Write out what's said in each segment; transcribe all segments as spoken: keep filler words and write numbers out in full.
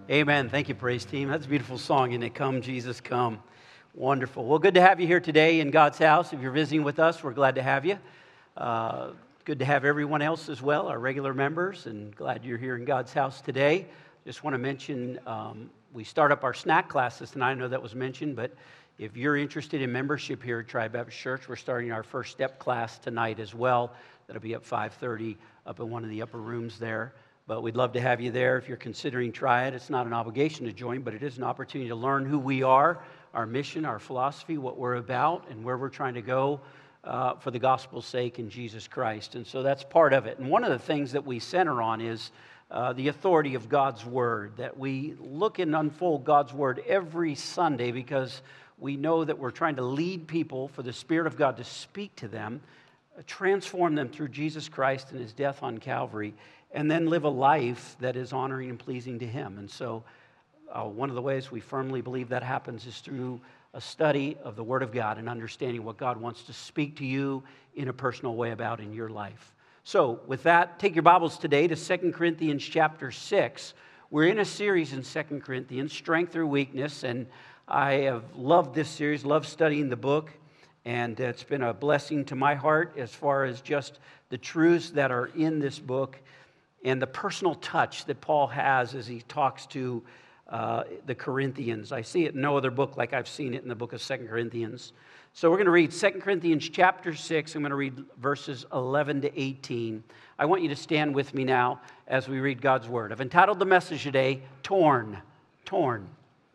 Amen. Thank you, praise team. That's a beautiful song, isn't it? Come, Jesus, come. Wonderful. Well, good to have you here today in God's house. If you're visiting with us, we're glad to have you. Uh, good to have everyone else as well, our regular members, and glad you're here in God's house today. Just want to mention, um, we start up our snack classes tonight. I know that was mentioned, but if you're interested in membership here at Tri Baptist Church, we're starting our first step class tonight as well. That'll be at five thirty up in one of the upper rooms there. But we'd love to have you there if you're considering try it. It's not an obligation to join, but it is an opportunity to learn who we are, our mission, our philosophy, what we're about, and where we're trying to go uh, for the gospel's sake in Jesus Christ. And so that's part of it. And one of the things that we center on is uh, the authority of God's Word, that we look and unfold God's Word every Sunday because we know that we're trying to lead people for the Spirit of God to speak to them, transform them through Jesus Christ and His death on Calvary, and then live a life that is honoring and pleasing to Him. And so uh, one of the ways we firmly believe that happens is through a study of the Word of God and understanding what God wants to speak to you in a personal way about in your life. So with that, take your Bibles today to Second Corinthians chapter six. We're in a series in Second Corinthians, Strength Through Weakness, and I have loved this series, loved studying the book, and it's been a blessing to my heart as far as just the truths that are in this book and the personal touch that Paul has as he talks to uh, the Corinthians. I see it in no other book like I've seen it in the book of Second Corinthians. So we're going to read Second Corinthians chapter six. I'm going to read verses eleven to eighteen. I want you to stand with me now as we read God's Word. I've entitled the message today, Torn. Torn.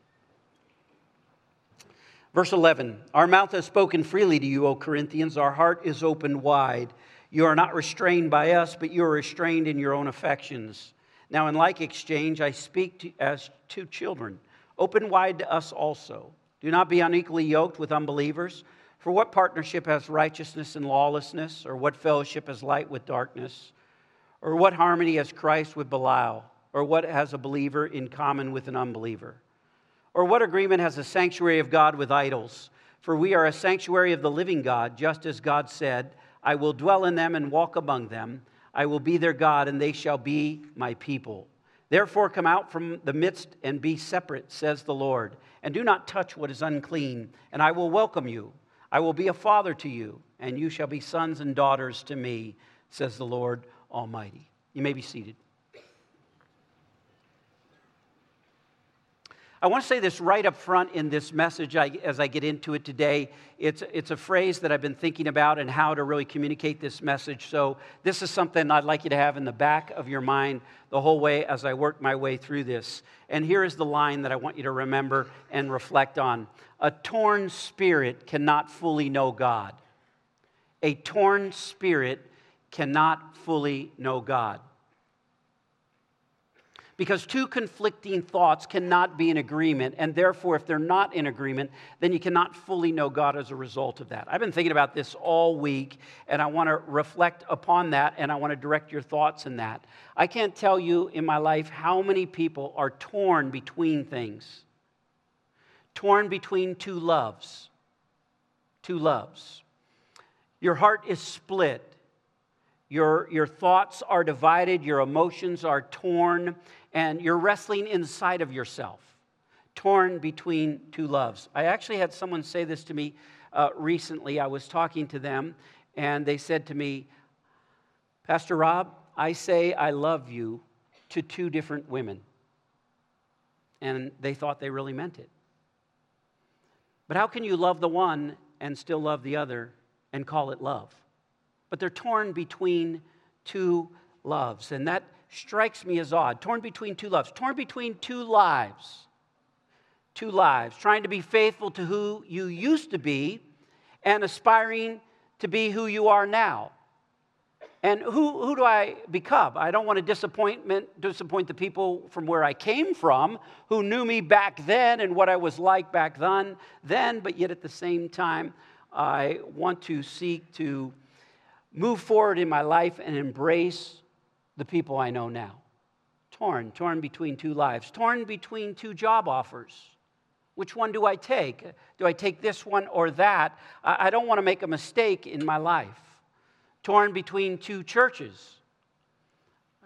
Verse eleven, our mouth has spoken freely to you, O Corinthians. Our heart is opened wide. You are not restrained by us, but you are restrained in your own affections. Now, in like exchange, I speak to, as to children. Open wide to us also. Do not be unequally yoked with unbelievers. For what partnership has righteousness and lawlessness? Or what fellowship has light with darkness? Or what harmony has Christ with Belial? Or what has a believer in common with an unbeliever? Or what agreement has the sanctuary of God with idols? For we are a sanctuary of the living God, just as God said, I will dwell in them and walk among them. I will be their God, and they shall be my people. Therefore come out from the midst and be separate, says the Lord, and do not touch what is unclean, and I will welcome you. I will be a father to you, and you shall be sons and daughters to me, says the Lord Almighty. You may be seated. I want to say this right up front in this message I, as I get into it today. It's, it's a phrase that I've been thinking about and how to really communicate this message. So this is something I'd like you to have in the back of your mind the whole way as I work my way through this. And here is the line that I want you to remember and reflect on. A torn spirit cannot fully know God. A torn spirit cannot fully know God. Because two conflicting thoughts cannot be in agreement, and therefore, if they're not in agreement, then you cannot fully know God as a result of that. I've been thinking about this all week, and I want to reflect upon that, and I want to direct your thoughts in that. I can't tell you in my life how many people are torn between things. Torn between two loves. Two loves. Your heart is split. Your, your thoughts are divided. Your emotions are torn. And you're wrestling inside of yourself, torn between two loves. I actually had someone say this to me uh, recently. I was talking to them, and they said to me, Pastor Rob, I say I love you to two different women. And they thought they really meant it. But how can you love the one and still love the other and call it love? But they're torn between two loves, and that strikes me as odd. Torn between two loves, torn between two lives. Two lives, trying to be faithful to who you used to be and aspiring to be who you are now. And who, who do I become? I don't want to disappointment, disappoint the people from where I came from, who knew me back then and what I was like back then, then, but yet at the same time, I want to seek to move forward in my life and embrace the people I know now. Torn, torn between two lives, torn between two job offers. Which one do I take? Do I take this one or that? I don't want to make a mistake in my life. Torn between two churches.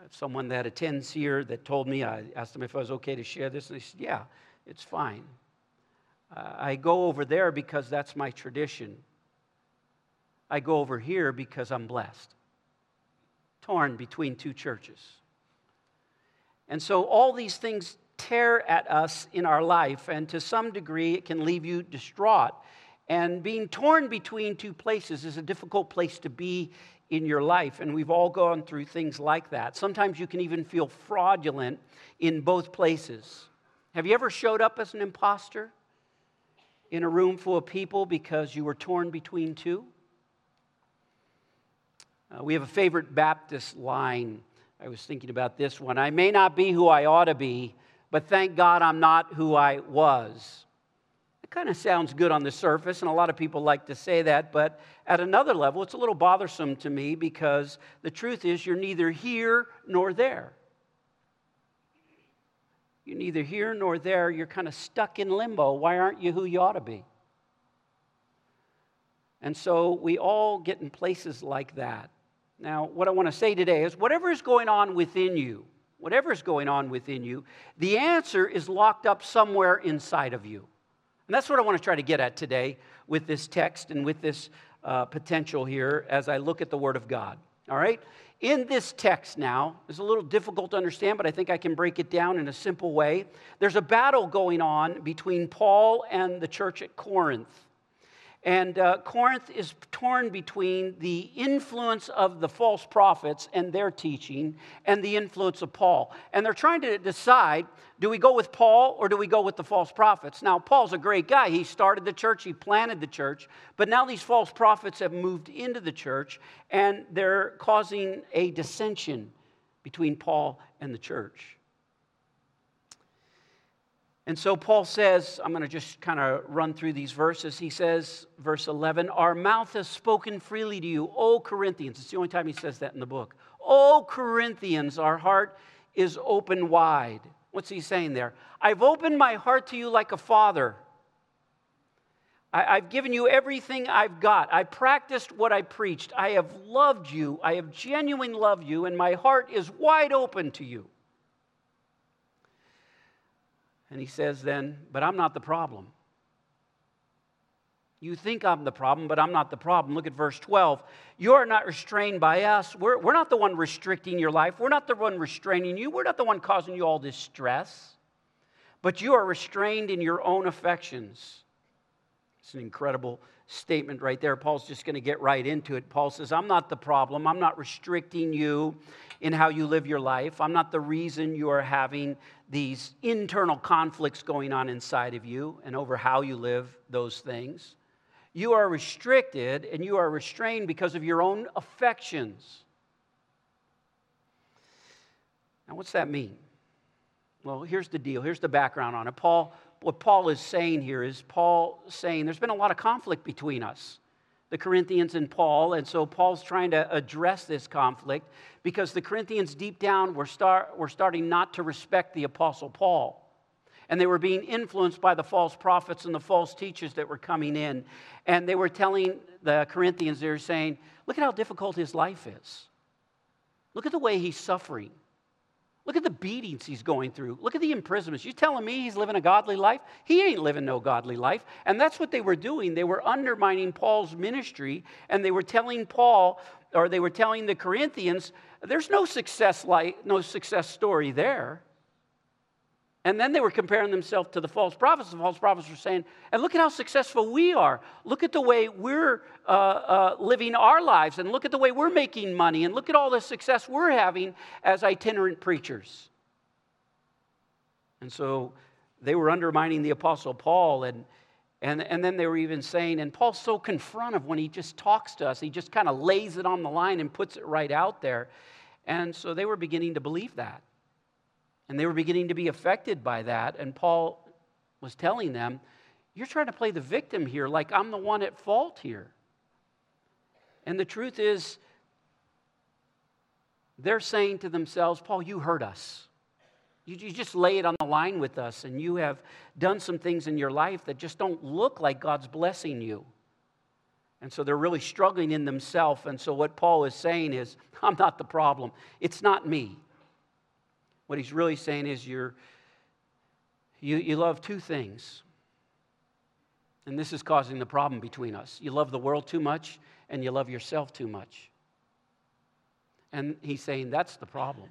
someone that attends here that told me, I asked them if I was okay to share this, and they said, yeah, it's fine. Uh, I go over there because that's my tradition. I go over here because I'm blessed. Torn between two churches. And so all these things tear at us in our life, and to some degree it can leave you distraught. And being torn between two places is a difficult place to be in your life, and we've all gone through things like that. Sometimes you can even feel fraudulent in both places. Have you ever showed up as an imposter in a room full of people because you were torn between two? Uh, we have a favorite Baptist line. I was thinking about this one. I may not be who I ought to be, but thank God I'm not who I was. It kind of sounds good on the surface, and a lot of people like to say that, but at another level, it's a little bothersome to me because the truth is you're neither here nor there. You're neither here nor there. You're kind of stuck in limbo. Why aren't you who you ought to be? And so we all get in places like that. Now, what I want to say today is whatever is going on within you, whatever is going on within you, the answer is locked up somewhere inside of you. And that's what I want to try to get at today with this text and with this uh, potential here as I look at the Word of God. All right? In this text now, it's a little difficult to understand, but I think I can break it down in a simple way. There's a battle going on between Paul and the church at Corinth. And uh, Corinth is torn between the influence of the false prophets and their teaching and the influence of Paul. And they're trying to decide, do we go with Paul or do we go with the false prophets? Now, Paul's a great guy. He started the church. He planted the church. But now these false prophets have moved into the church, and they're causing a dissension between Paul and the church. And so Paul says, I'm going to just kind of run through these verses. He says, verse eleven, our mouth has spoken freely to you, O Corinthians. It's the only time he says that in the book. O Corinthians, our heart is open wide. What's he saying there? I've opened my heart to you like a father. I, I've given you everything I've got. I practiced what I preached. I have loved you. I have genuinely loved you, and my heart is wide open to you. And he says then, but I'm not the problem. You think I'm the problem, but I'm not the problem. Look at verse twelve. You are not restrained by us. We're, we're not the one restricting your life. We're not the one restraining you. We're not the one causing you all this stress. But you are restrained in your own affections. It's an incredible statement right there. Paul's just going to get right into it. Paul says, I'm not the problem. I'm not restricting you in how you live your life. I'm not the reason you are having these internal conflicts going on inside of you and over how you live those things. You are restricted and you are restrained because of your own affections. Now, what's that mean? Well, here's the deal. Here's the background on it. Paul, what Paul is saying here is Paul saying there's been a lot of conflict between us, the Corinthians and Paul, and so Paul's trying to address this conflict because the Corinthians deep down were, start, were starting not to respect the Apostle Paul. And they were being influenced by the false prophets and the false teachers that were coming in. And they were telling the Corinthians, they were saying, look at how difficult his life is. Look at the way he's suffering. Look at the beatings he's going through. Look at the imprisonments. You telling me he's living a godly life? He ain't living no godly life. And that's what they were doing. They were undermining Paul's ministry, and they were telling Paul, or they were telling the Corinthians, there's no success like no success story there. And then they were comparing themselves to the false prophets. The false prophets were saying, and look at how successful we are. Look at the way we're uh, uh, living our lives. And look at the way we're making money. And look at all the success we're having as itinerant preachers. And so they were undermining the Apostle Paul. And, and, and then they were even saying, and Paul's so confrontive when he just talks to us. He just kind of lays it on the line and puts it right out there. And so they were beginning to believe that. And they were beginning to be affected by that. And Paul was telling them, you're trying to play the victim here like I'm the one at fault here. And the truth is, they're saying to themselves, Paul, you hurt us. You, you just lay it on the line with us, and you have done some things in your life that just don't look like God's blessing you. And so they're really struggling in themselves. And so what Paul is saying is, I'm not the problem. It's not me. What he's really saying is you're, you, you love two things. And this is causing the problem between us. You love the world too much, and you love yourself too much. And he's saying that's the problem.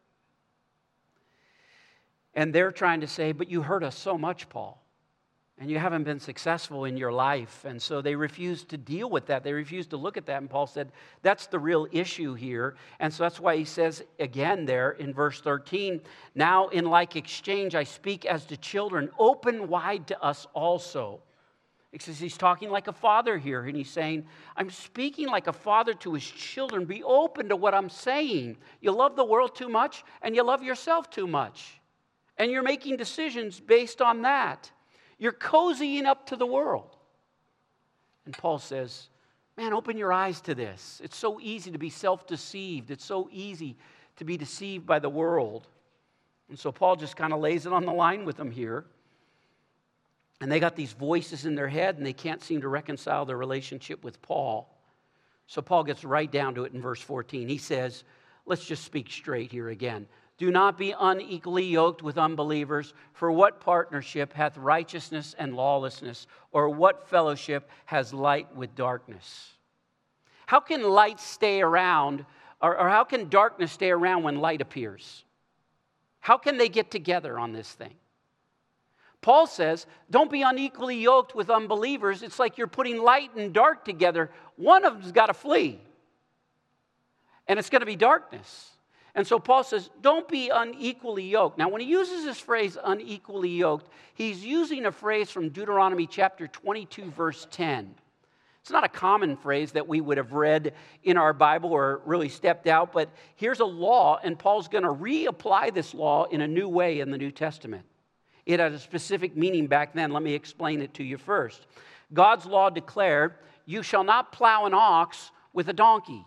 And they're trying to say, but you hurt us so much, Paul. And you haven't been successful in your life. And so they refused to deal with that. They refused to look at that. And Paul said, that's the real issue here. And so that's why he says again there in verse thirteen, now in like exchange I speak as to children, open wide to us also. He says he's talking like a father here, and he's saying, I'm speaking like a father to his children. Be open to what I'm saying. You love the world too much, and you love yourself too much. And you're making decisions based on that. You're cozying up to the world. And Paul says, man, open your eyes to this. It's so easy to be self-deceived. It's so easy to be deceived by the world. And so Paul just kind of lays it on the line with them here. And they got these voices in their head, and they can't seem to reconcile their relationship with Paul. So Paul gets right down to it in verse fourteen. He says, let's just speak straight here again. Do not be unequally yoked with unbelievers, for what partnership hath righteousness and lawlessness, or what fellowship has light with darkness? How can light stay around, or, or how can darkness stay around when light appears? How can they get together on this thing? Paul says, don't be unequally yoked with unbelievers. It's like you're putting light and dark together. One of them's got to flee. And it's going to be darkness. And so Paul says, don't be unequally yoked. Now, when he uses this phrase, unequally yoked, he's using a phrase from Deuteronomy chapter twenty-two, verse ten. It's not a common phrase that we would have read in our Bible or really stepped out, but here's a law, and Paul's going to reapply this law in a new way in the New Testament. It had a specific meaning back then. Let me explain it to you first. God's law declared, you shall not plow an ox with a donkey.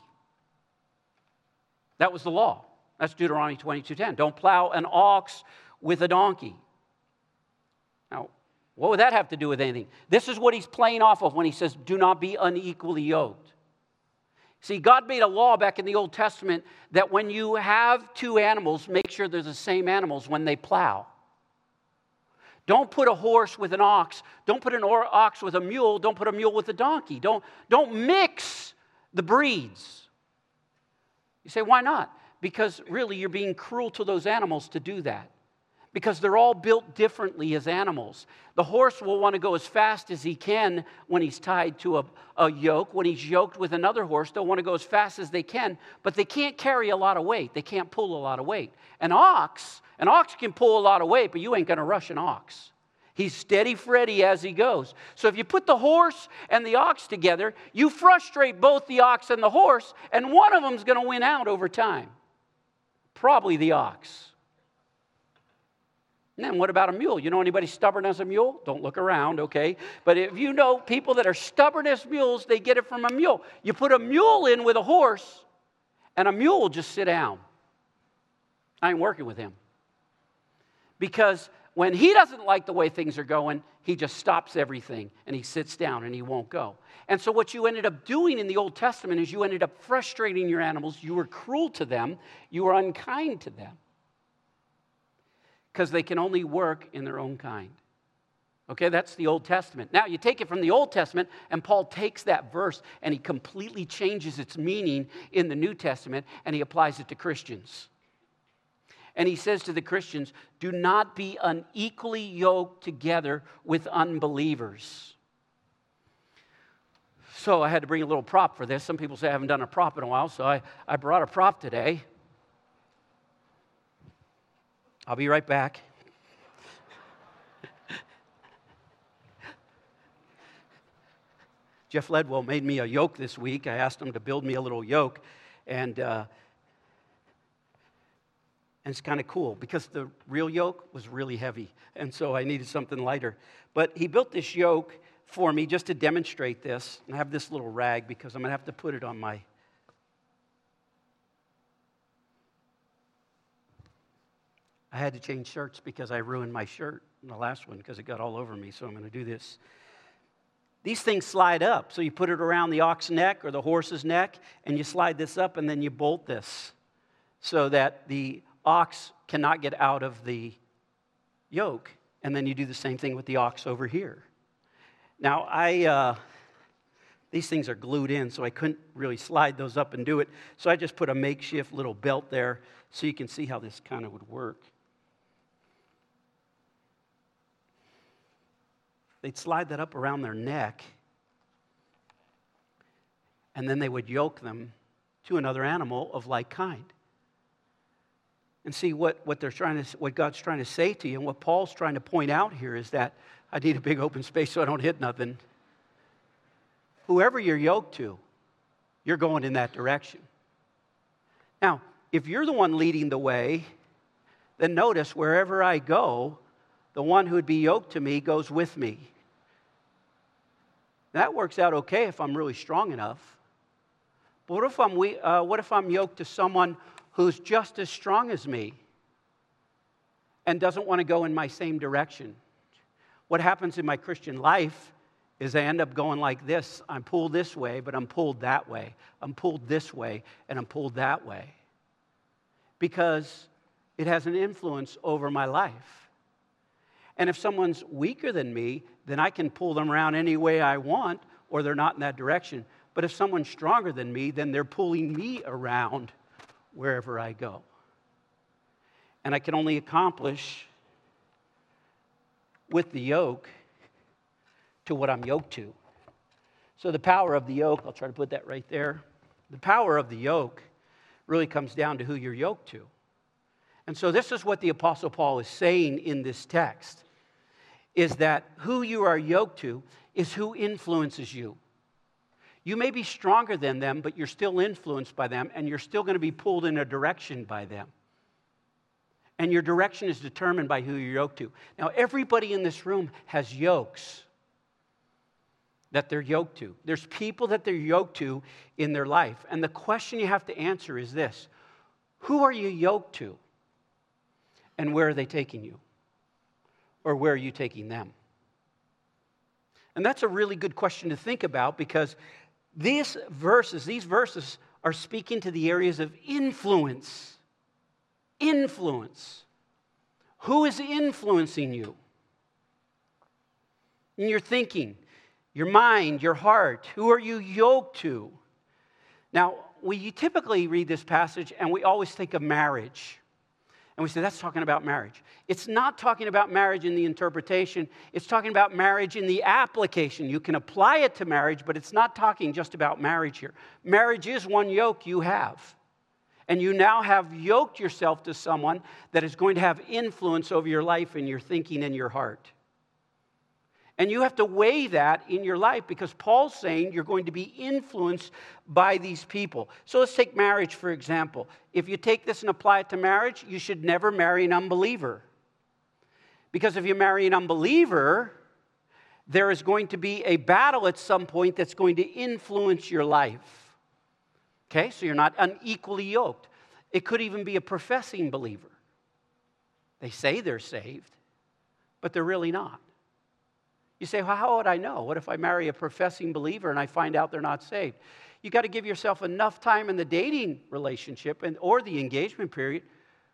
That was the law. That's Deuteronomy twenty-two ten. Don't plow an ox with a donkey. Now, what would that have to do with anything? This is what he's playing off of when he says, do not be unequally yoked. See, God made a law back in the Old Testament that when you have two animals, make sure they're the same animals when they plow. Don't put a horse with an ox. Don't put an ox with a mule. Don't put a mule with a donkey. Don't, don't mix the breeds. You say, why not? Because really you're being cruel to those animals to do that. Because they're all built differently as animals. The horse will want to go as fast as he can when he's tied to a, a yoke. When he's yoked with another horse, they'll want to go as fast as they can, but they can't carry a lot of weight. They can't pull a lot of weight. An ox, an ox can pull a lot of weight, but you ain't going to rush an ox. He's steady Freddy as he goes. So if you put the horse and the ox together, you frustrate both the ox and the horse, and one of them's going to win out over time. Probably the ox. And then what about a mule? You know anybody stubborn as a mule? Don't look around, okay? But if you know people that are stubborn as mules, they get it from a mule. You put a mule in with a horse, and a mule will just sit down. I ain't working with him. Because when he doesn't like the way things are going, he just stops everything, and he sits down, and he won't go. And so what you ended up doing in the Old Testament is you ended up frustrating your animals. You were cruel to them. You were unkind to them. Because they can only work in their own kind. Okay, that's the Old Testament. Now, you take it from the Old Testament, and Paul takes that verse, and he completely changes its meaning in the New Testament, and he applies it to Christians. And he says to the Christians, do not be unequally yoked together with unbelievers. So I had to bring a little prop for this. Some people say I haven't done a prop in a while, so I, I brought a prop today. I'll be right back. Jeff Ledwell made me a yoke this week. I asked him to build me a little yoke, and uh, and it's kind of cool because the real yoke was really heavy, and so I needed something lighter. But he built this yoke for me just to demonstrate this. And I have this little rag because I'm going to have to put it on my I had to change shirts because I ruined my shirt in the last one because it got all over me, so I'm going to do this. These things slide up, so you put it around the ox's neck or the horse's neck, and you slide this up, and then you bolt this so that the ox cannot get out of the yoke. And then you do the same thing with the ox over here. Now, I uh, these things are glued in, so I couldn't really slide those up and do it. So I just put a makeshift little belt there so you can see how this kind of would work. They'd slide that up around their neck, and then they would yoke them to another animal of like kind. And see, what, what they're trying to, what God's trying to say to you, and what Paul's trying to point out here is that I need a big open space so I don't hit nothing. Whoever you're yoked to, you're going in that direction. Now, if you're the one leading the way, then notice wherever I go, the one who would be yoked to me goes with me. That works out okay if I'm really strong enough. But what if I'm, we, uh, what if I'm yoked to someone who's just as strong as me and doesn't want to go in my same direction? What happens in my Christian life is I end up going like this. I'm pulled this way, but I'm pulled that way. I'm pulled this way, and I'm pulled that way. Because it has an influence over my life. And if someone's weaker than me, then I can pull them around any way I want, or they're not in that direction. But if someone's stronger than me, then they're pulling me around wherever I go. And I can only accomplish with the yoke to what I'm yoked to. So the power of the yoke, I'll try to put that right there. The power of the yoke really comes down to who you're yoked to. And so this is what the Apostle Paul is saying in this text, is that who you are yoked to is who influences you. You may be stronger than them, but you're still influenced by them, and you're still going to be pulled in a direction by them. And your direction is determined by who you're yoked to. Now, everybody in this room has yokes that they're yoked to. There's people that they're yoked to in their life. And the question you have to answer is this: who are you yoked to? And where are they taking you? Or where are you taking them? And that's a really good question to think about, because these verses, these verses are speaking to the areas of influence. Influence. Who is influencing you? In your thinking, your mind, your heart. Who are you yoked to? Now, we typically read this passage and we always think of marriage. And we say, that's talking about marriage. It's not talking about marriage in the interpretation. It's talking about marriage in the application. You can apply it to marriage, but it's not talking just about marriage here. Marriage is one yoke you have. And you now have yoked yourself to someone that is going to have influence over your life and your thinking and your heart. And you have to weigh that in your life, because Paul's saying you're going to be influenced by these people. So let's take marriage, for example. If you take this and apply it to marriage, you should never marry an unbeliever. Because if you marry an unbeliever, there is going to be a battle at some point that's going to influence your life. Okay, so you're not unequally yoked. It could even be a professing believer. They say they're saved, but they're really not. You say, well, how would I know? What if I marry a professing believer and I find out they're not saved? You got to give yourself enough time in the dating relationship and or the engagement period.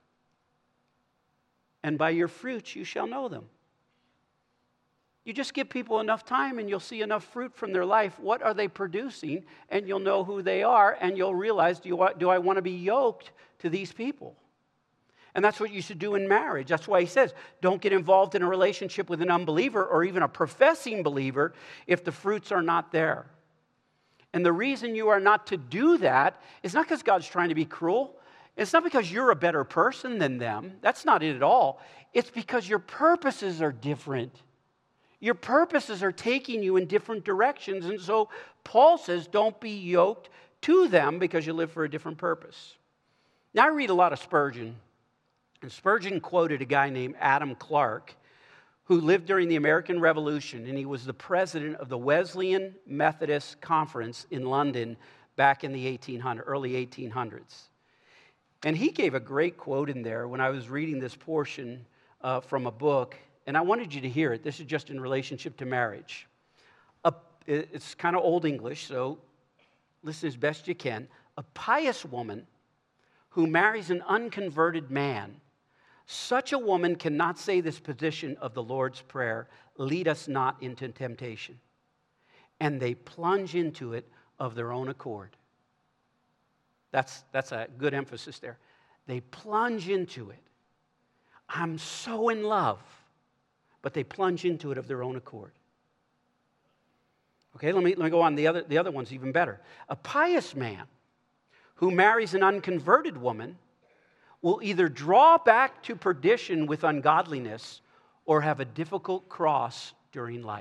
And by your fruits you shall know them. You just give people enough time and you'll see enough fruit from their life. What are they producing? And you'll know who they are, and you'll realize, do, you, do I want to be yoked to these people? And that's what you should do in marriage. That's why he says, don't get involved in a relationship with an unbeliever or even a professing believer if the fruits are not there. And the reason you are not to do that is not because God's trying to be cruel. It's not because you're a better person than them. That's not it at all. It's because your purposes are different. Your purposes are taking you in different directions. And so Paul says, don't be yoked to them because you live for a different purpose. Now, I read a lot of Spurgeon. And Spurgeon quoted a guy named Adam Clarke, who lived during the American Revolution, and he was the president of the Wesleyan Methodist Conference in London back in the eighteen hundreds, early eighteen hundreds. And he gave a great quote in there when I was reading this portion uh, from a book, and I wanted you to hear it. This is just in relationship to marriage. A, it's kind of Old English, so listen as best you can. A pious woman who marries an unconverted man Such a woman cannot say this position of the Lord's Prayer, lead us not into temptation. And they plunge into it of their own accord. That's, that's a good emphasis there. They plunge into it. I'm so in love. But they plunge into it of their own accord. Okay, let me, let me go on. The other, the other one's even better. A pious man who marries an unconverted woman will either draw back to perdition with ungodliness or have a difficult cross during life.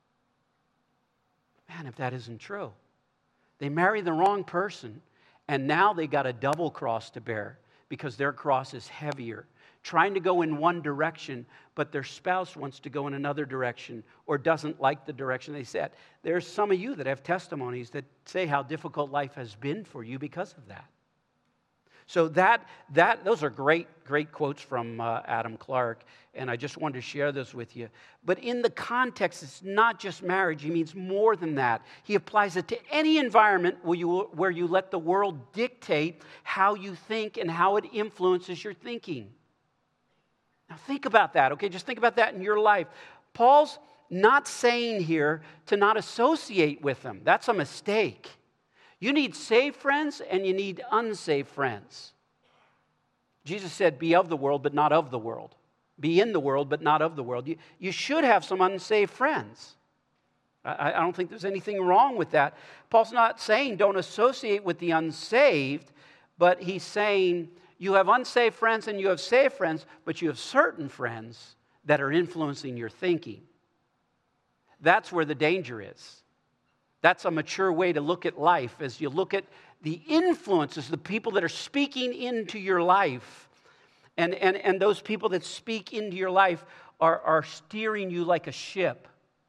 Man, if that isn't true. They marry the wrong person, and now they got a double cross to bear because their cross is heavier. Trying to go in one direction, but their spouse wants to go in another direction or doesn't like the direction they set. There's some of you that have testimonies that say how difficult life has been for you because of that. So that, that those are great, great quotes from uh, Adam Clark, and I just wanted to share those with you. But in the context, it's not just marriage. He means more than that. He applies it to any environment where you, where you let the world dictate how you think and how it influences your thinking. Now think about that, okay? Just think about that in your life. Paul's not saying here to not associate with them. That's a mistake. You need saved friends and you need unsaved friends. Jesus said, be of the world, but not of the world. Be in the world, but not of the world. You, you should have some unsaved friends. I, I don't think there's anything wrong with that. Paul's not saying don't associate with the unsaved, but he's saying you have unsaved friends and you have saved friends, but you have certain friends that are influencing your thinking. That's where the danger is. That's a mature way to look at life, as you look at the influences, the people that are speaking into your life. And, and, and those people that speak into your life are, are steering you like a ship.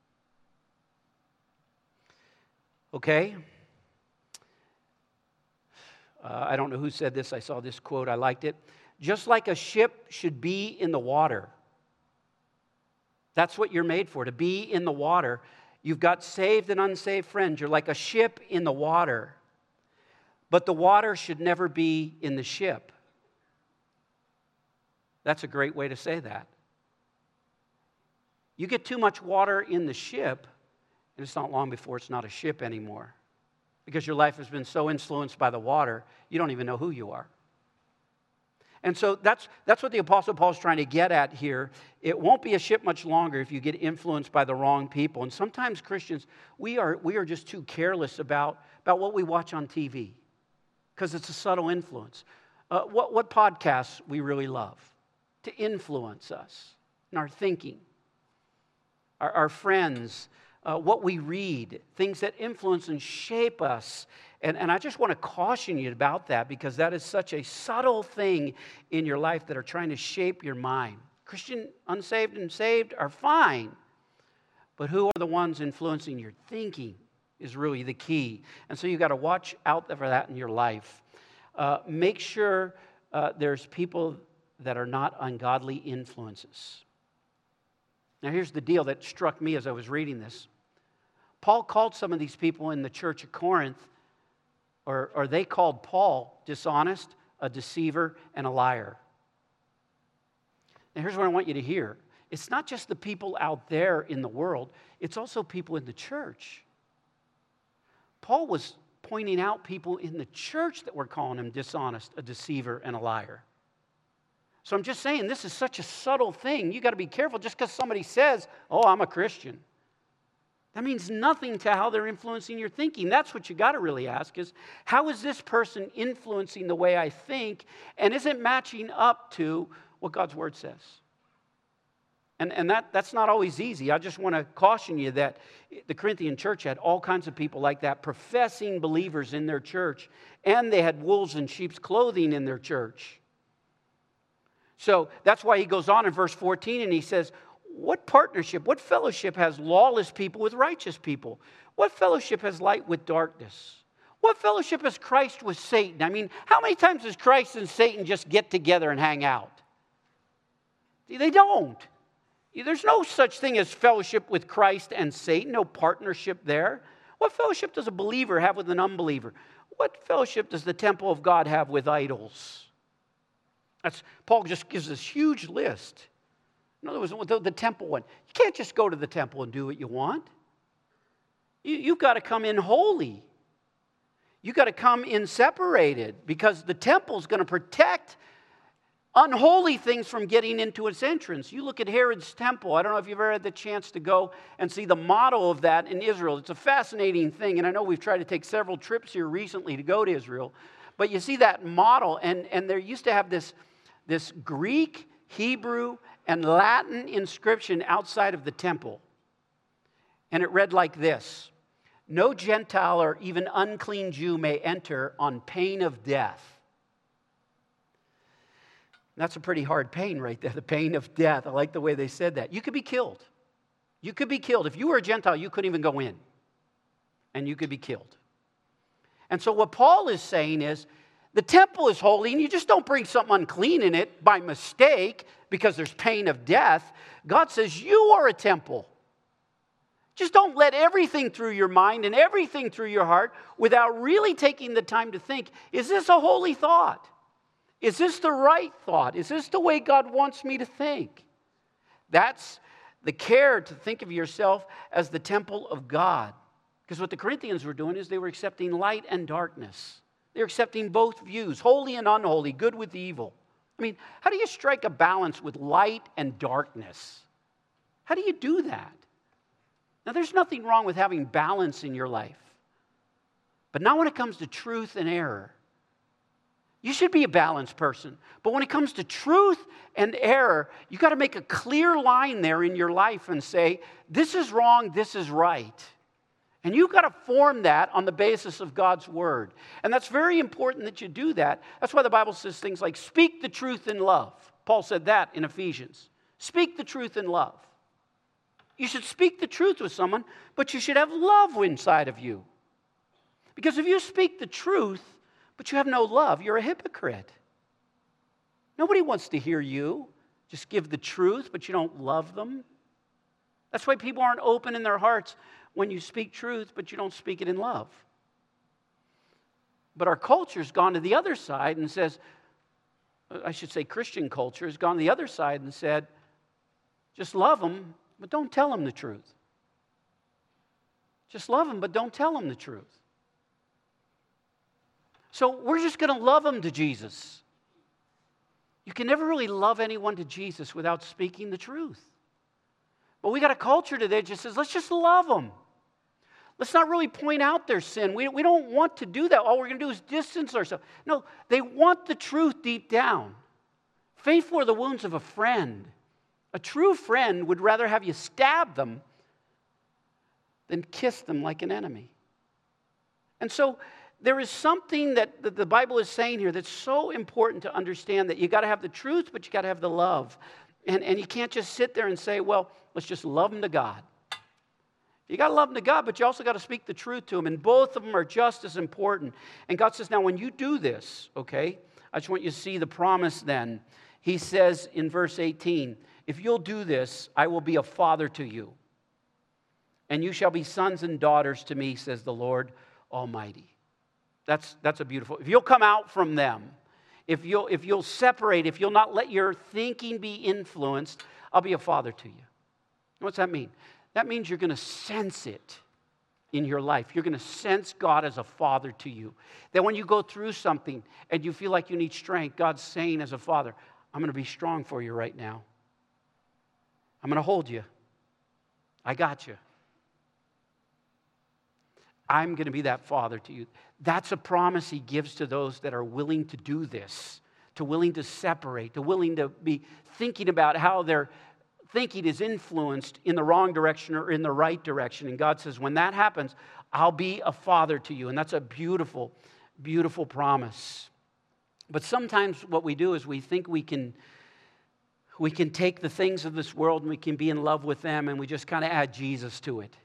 Okay? Uh, I don't know who said this. I saw this quote. I liked it. Just like a ship should be in the water. That's what you're made for, to be in the water. You've got saved and unsaved friends. You're like a ship in the water. But the water should never be in the ship. That's a great way to say that. You get too much water in the ship, and it's not long before it's not a ship anymore. Because your life has been so influenced by the water, you don't even know who you are. And so that's, that's what the Apostle Paul is trying to get at here. It won't be a ship much longer if you get influenced by the wrong people. And sometimes Christians, we are, we are just too careless about, about what we watch on T V because it's a subtle influence. Uh, what, what podcasts we really love to influence us in our thinking, our, our friends, uh, what we read, things that influence and shape us. And, and I just want to caution you about that because that is such a subtle thing in your life that are trying to shape your mind. Christian, unsaved and saved are fine. But who are the ones influencing your thinking is really the key. And so you've got to watch out for that in your life. Uh, make sure uh, there's people that are not ungodly influences. Now here's the deal that struck me as I was reading this. Paul called some of these people in the church of Corinth, Or, or they called Paul dishonest, a deceiver, and a liar. Now here's what I want you to hear. It's not just the people out there in the world. It's also people in the church. Paul was pointing out people in the church that were calling him dishonest, a deceiver, and a liar. So I'm just saying this is such a subtle thing. You got to be careful just because somebody says, oh, I'm a Christian. That means nothing to how they're influencing your thinking. That's what you got to really ask is, how is this person influencing the way I think? And is it matching up to what God's Word says? And, and that, that's not always easy. I just want to caution you that the Corinthian church had all kinds of people like that, professing believers in their church. And they had wolves in sheep's clothing in their church. So that's why he goes on in verse fourteen and he says, what partnership, what fellowship has lawless people with righteous people? What fellowship has light with darkness? What fellowship has Christ with Satan? I mean, how many times does Christ and Satan just get together and hang out? They don't. There's no such thing as fellowship with Christ and Satan, no partnership there. What fellowship does a believer have with an unbeliever? What fellowship does the temple of God have with idols? That's, Paul just gives this huge list. In other words, the, the temple one. You can't just go to the temple and do what you want. You, you've got to come in holy. You've got to come in separated, because the temple's going to protect unholy things from getting into its entrance. You look at Herod's temple. I don't know if you've ever had the chance to go and see the model of that in Israel. It's a fascinating thing, and I know we've tried to take several trips here recently to go to Israel. But you see that model, and, and there used to have this, this Greek, Hebrew, and Latin inscription outside of the temple. And it read like this: "No Gentile or even unclean Jew may enter on pain of death." That's a pretty hard pain right there, the pain of death. I like the way they said that. You could be killed. You could be killed. If you were a Gentile, you couldn't even go in. And you could be killed. And so what Paul is saying is, the temple is holy, and you just don't bring something unclean in it by mistake because there's pain of death. God says you are a temple. Just don't let everything through your mind and everything through your heart without really taking the time to think, is this a holy thought? Is this the right thought? Is this the way God wants me to think? That's the care, to think of yourself as the temple of God. Because what the Corinthians were doing is they were accepting light and darkness. They were accepting both views, holy and unholy, good with evil. I mean, how do you strike a balance with light and darkness? How do you do that? Now, there's nothing wrong with having balance in your life. But not when it comes to truth and error. You should be a balanced person. But when it comes to truth and error, you've got to make a clear line there in your life and say, this is wrong, this is right. And you've got to form that on the basis of God's word. And that's very important that you do that. That's why the Bible says things like, speak the truth in love. Paul said that in Ephesians. Speak the truth in love. You should speak the truth with someone, but you should have love inside of you. Because if you speak the truth, but you have no love, you're a hypocrite. Nobody wants to hear you just give the truth, but you don't love them. That's why people aren't open in their hearts when you speak truth, but you don't speak it in love. But our culture's gone to the other side and says, I should say Christian culture has gone to the other side and said, just love them, but don't tell them the truth. Just love them, but don't tell them the truth. So we're just going to love them to Jesus. You can never really love anyone to Jesus without speaking the truth. But we got a culture today that just says, let's just love them. Let's not really point out their sin. We, we don't want to do that. All we're going to do is distance ourselves. No, they want the truth deep down. Faithful are the wounds of a friend. A true friend would rather have you stab them than kiss them like an enemy. And so there is something that the Bible is saying here that's so important to understand, that you got to have the truth, but you got to have the love. And, and you can't just sit there and say, well, let's just love them to God. You got to love them to God, but you also got to speak the truth to them. And both of them are just as important. And God says, now when you do this, okay, I just want you to see the promise then. He says in verse eighteen, if you'll do this, I will be a father to you. And you shall be sons and daughters to me, says the Lord Almighty. That's, that's a beautiful, if you'll come out from them, if you'll, if you'll separate, if you'll not let your thinking be influenced, I'll be a father to you. What's that mean? That means you're going to sense it in your life. You're going to sense God as a father to you. That when you go through something and you feel like you need strength, God's saying as a father, I'm going to be strong for you right now. I'm going to hold you. I got you. I'm going to be that father to you. That's a promise he gives to those that are willing to do this, to willing to separate, to willing to be thinking about how their thinking is influenced in the wrong direction or in the right direction. And God says, when that happens, I'll be a father to you. And that's a beautiful, beautiful promise. But sometimes what we do is we think we can, we can take the things of this world and we can be in love with them, and we just kind of add Jesus to it.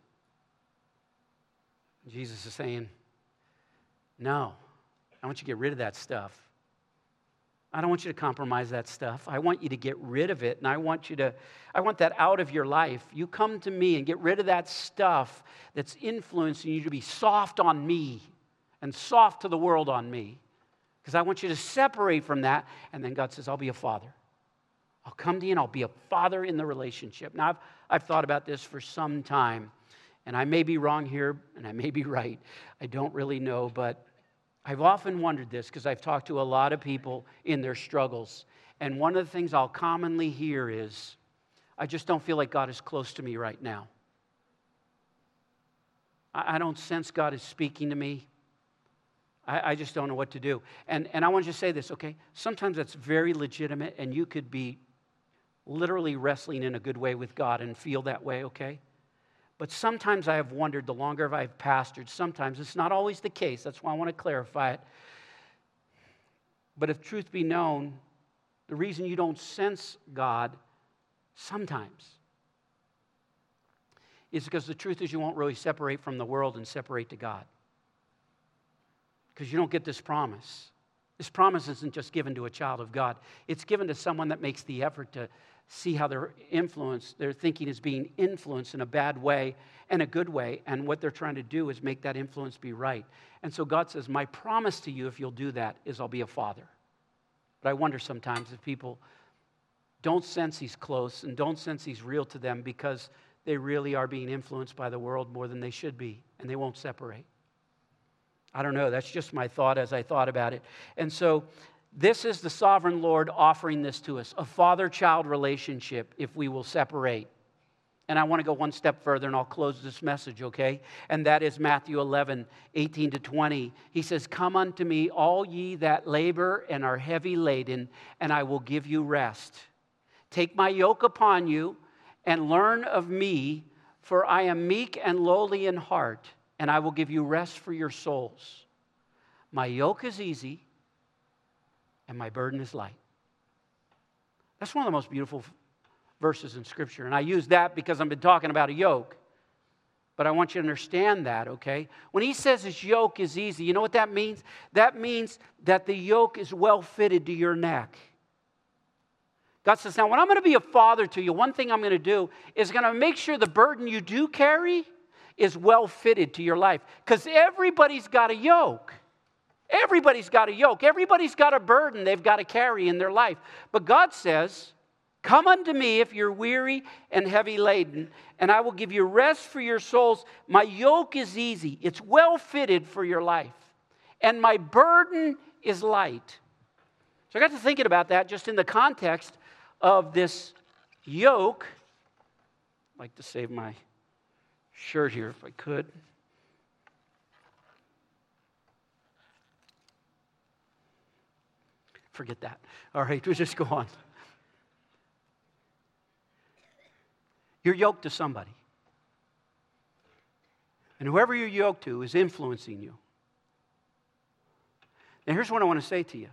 Jesus is saying, no, I want you to get rid of that stuff. I don't want you to compromise that stuff. I want you to get rid of it, and I want you to, I want that out of your life. You come to me and get rid of that stuff that's influencing you to be soft on me and soft to the world on me. Because I want you to separate from that. And then God says, I'll be a father. I'll come to you and I'll be a father in the relationship. Now, I've, I've thought about this for some time. And I may be wrong here, and I may be right. I don't really know, but I've often wondered this because I've talked to a lot of people in their struggles. And one of the things I'll commonly hear is, I just don't feel like God is close to me right now. I, I don't sense God is speaking to me. I, I just don't know what to do. And, and I want you to say this, okay? Sometimes that's very legitimate, and you could be literally wrestling in a good way with God and feel that way, okay? But sometimes I have wondered, the longer I've pastored, sometimes it's not always the case. That's why I want to clarify it. But if truth be known, the reason you don't sense God sometimes is because the truth is you won't really separate from the world and separate to God. Because you don't get this promise. This promise isn't just given to a child of God. It's given to someone that makes the effort to see how their influence, their thinking is being influenced in a bad way and a good way. And what they're trying to do is make that influence be right. And so God says, my promise to you, if you'll do that, is I'll be a father. But I wonder sometimes if people don't sense He's close and don't sense He's real to them because they really are being influenced by the world more than they should be, and they won't separate. I don't know. That's just my thought as I thought about it. And so this is the sovereign Lord offering this to us, a father-child relationship if we will separate. And I want to go one step further, and I'll close this message, okay? And that is Matthew eleven, eighteen to twenty. He says, come unto me, all ye that labor and are heavy laden, and I will give you rest. Take my yoke upon you and learn of me, for I am meek and lowly in heart, and I will give you rest for your souls. My yoke is easy, and my burden is light. That's one of the most beautiful verses in Scripture. And I use that because I've been talking about a yoke. But I want you to understand that, okay? When he says his yoke is easy, you know what that means? That means that the yoke is well fitted to your neck. God says, now when I'm going to be a father to you, one thing I'm going to do is going to make sure the burden you do carry is well fitted to your life. Because everybody's got a yoke. Everybody's got a yoke. Everybody's got a burden they've got to carry in their life. But God says, come unto me if you're weary and heavy laden, and I will give you rest for your souls. My yoke is easy. It's well fitted for your life. And my burden is light. So I got to thinking about that just in the context of this yoke. I'd like to save my shirt here if I could. Forget that. All right, we'll just go on. You're yoked to somebody. And whoever you're yoked to is influencing you. Now here's what I want to say to you.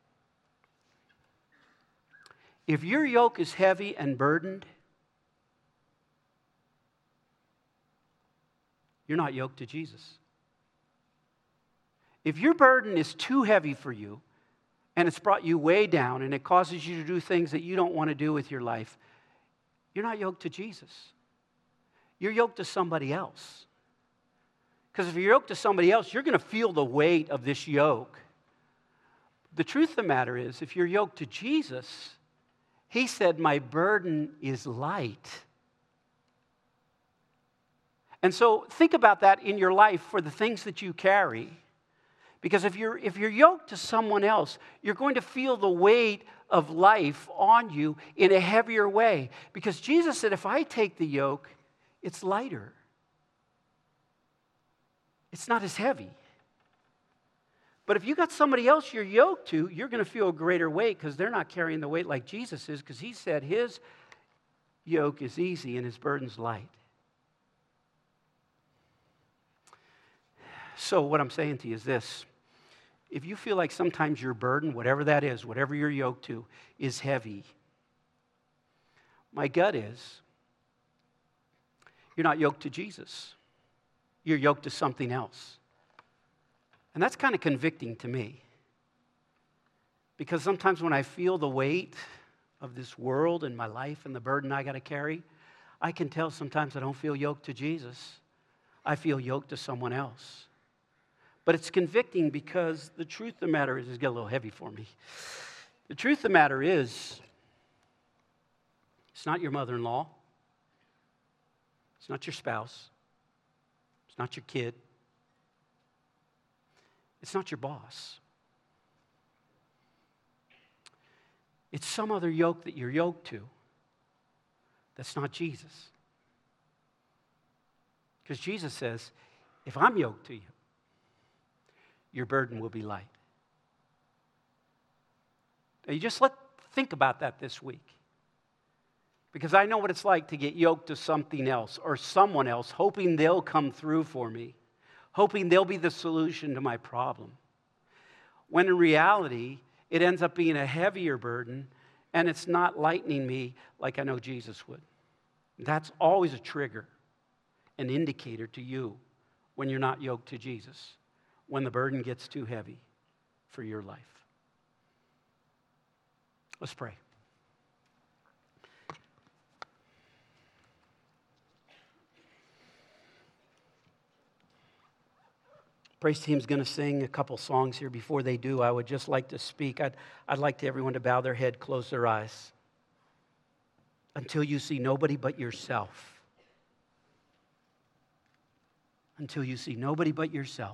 If your yoke is heavy and burdened, you're not yoked to Jesus. If your burden is too heavy for you, and it's brought you way down, and it causes you to do things that you don't want to do with your life, you're not yoked to Jesus. You're yoked to somebody else. Because if you're yoked to somebody else, you're going to feel the weight of this yoke. The truth of the matter is, if you're yoked to Jesus, He said, my burden is light. And so think about that in your life for the things that you carry. Because if you're, if you're yoked to someone else, you're going to feel the weight of life on you in a heavier way. Because Jesus said, if I take the yoke, it's lighter. It's not as heavy. But if you got somebody else you're yoked to, you're going to feel a greater weight because they're not carrying the weight like Jesus is, because He said His yoke is easy and His burden's light. So what I'm saying to you is this. If you feel like sometimes your burden, whatever that is, whatever you're yoked to, is heavy, my gut is you're not yoked to Jesus. You're yoked to something else. And that's kind of convicting to me. Because sometimes when I feel the weight of this world and my life and the burden I got to carry, I can tell sometimes I don't feel yoked to Jesus. I feel yoked to someone else. But it's convicting because the truth of the matter is, it's getting a little heavy for me. The truth of the matter is, it's not your mother-in-law. It's not your spouse. It's not your kid. It's not your boss. It's some other yoke that you're yoked to that's not Jesus. Because Jesus says, if I'm yoked to you, your burden will be light. Now you just let think about that this week. Because I know what it's like to get yoked to something else or someone else, hoping they'll come through for me, hoping they'll be the solution to my problem. When in reality, it ends up being a heavier burden, and it's not lightening me like I know Jesus would. That's always a trigger, an indicator to you when you're not yoked to Jesus, when the burden gets too heavy for your life. Let's pray. Praise team's going to sing a couple songs here. Before they do, I would just like to speak. I'd, I'd like to everyone to bow their head, close their eyes, until you see nobody but yourself. Until you see nobody but yourself.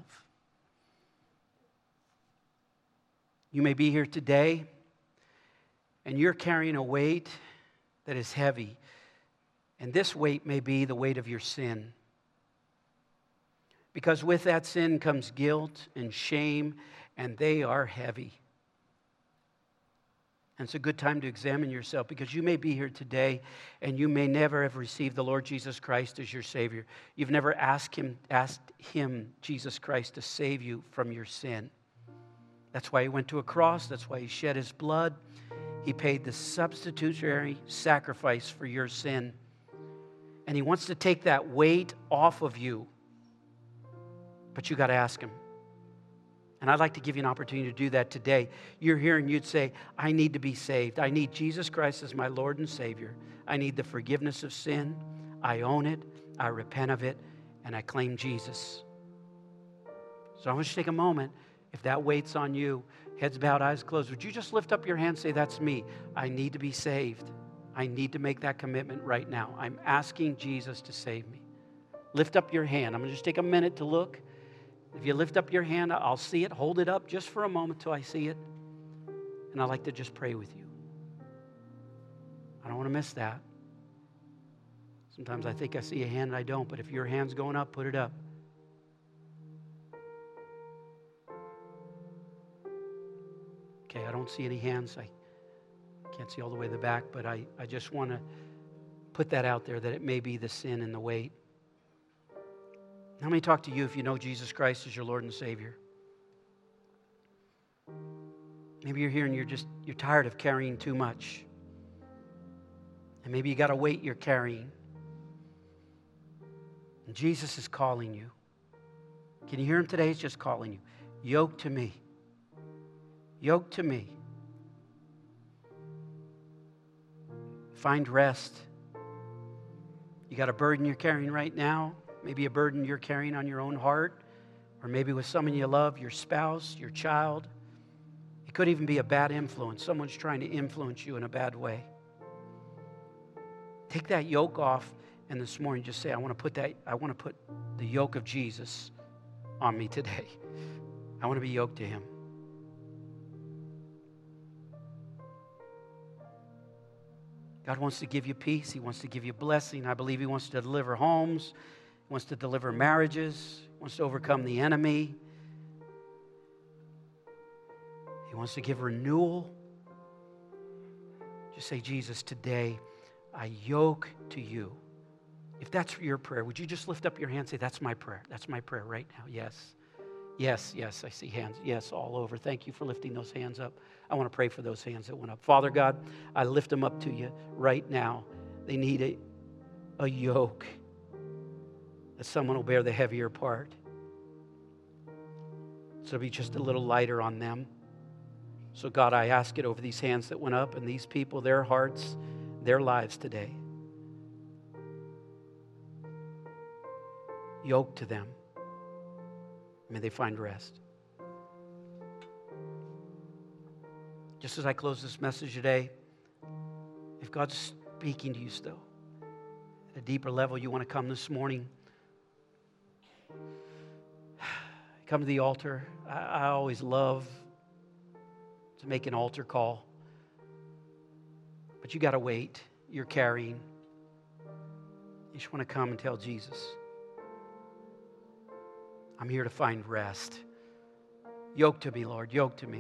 You may be here today, and you're carrying a weight that is heavy. And this weight may be the weight of your sin. Because with that sin comes guilt and shame, and they are heavy. And it's a good time to examine yourself, because you may be here today and you may never have received the Lord Jesus Christ as your Savior. You've never asked Him, asked Him, Jesus Christ, to save you from your sin. That's why He went to a cross. That's why He shed His blood. He paid the substitutionary sacrifice for your sin. And He wants to take that weight off of you. But you got to ask Him. And I'd like to give you an opportunity to do that today. You're here and you'd say, I need to be saved. I need Jesus Christ as my Lord and Savior. I need the forgiveness of sin. I own it. I repent of it. And I claim Jesus. So I want you to take a moment. If that weight's on you, heads bowed, eyes closed, would you just lift up your hand and say, that's me. I need to be saved. I need to make that commitment right now. I'm asking Jesus to save me. Lift up your hand. I'm going to just take a minute to look. If you lift up your hand, I'll see it. Hold it up just for a moment till I see it. And I'd like to just pray with you. I don't want to miss that. Sometimes I think I see a hand and I don't, but if your hand's going up, put it up. Okay, I don't see any hands. I can't see all the way to the back, but I, I just want to put that out there that it may be the sin and the weight. How many talk to you if you know Jesus Christ as your Lord and Savior? Maybe you're here and you're just, you're tired of carrying too much. And maybe you got a weight you're carrying. And Jesus is calling you. Can you hear Him today? He's just calling you. Yoke to me. Yoke to me. Find rest. You got a burden you're carrying right now. Maybe a burden you're carrying on your own heart, or maybe with someone you love, your spouse, your child. It could even be a bad influence. Someone's trying to influence you in a bad way. Take that yoke off, and this morning just say, I want to put that, I want to put the yoke of Jesus on me today. I want to be yoked to Him. God wants to give you peace. He wants to give you blessing. I believe He wants to deliver homes. He wants to deliver marriages. He wants to overcome the enemy. He wants to give renewal. Just say, Jesus, today I yoke to you. If that's your prayer, would you just lift up your hand and say, that's my prayer. That's my prayer right now. Yes. Yes, yes, I see hands. Yes, all over. Thank you for lifting those hands up. I want to pray for those hands that went up. Father God, I lift them up to you right now. They need a, a yoke. That someone will bear the heavier part. So it'll be just a little lighter on them. So God, I ask it over these hands that went up and these people, their hearts, their lives today. Yoke to them. May they find rest. Just as I close this message today, if God's speaking to you still, at a deeper level, you want to come this morning, come to the altar. I, I always love to make an altar call, but you got to wait. You're carrying. You just want to come and tell Jesus, I'm here to find rest. Yoke to me, Lord, yoke to me.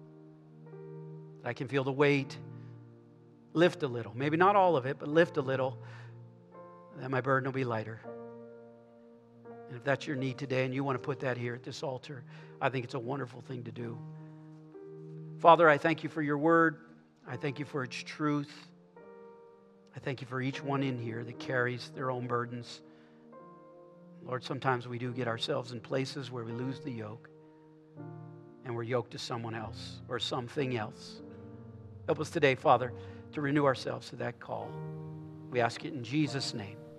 I can feel the weight. Lift a little. Maybe not all of it, but lift a little. Then my burden will be lighter. And if that's your need today and you want to put that here at this altar, I think it's a wonderful thing to do. Father, I thank you for your word. I thank you for its truth. I thank you for each one in here that carries their own burdens. Lord, sometimes we do get ourselves in places where we lose the yoke and we're yoked to someone else or something else. Help us today, Father, to renew ourselves to that call. We ask it in Jesus' name.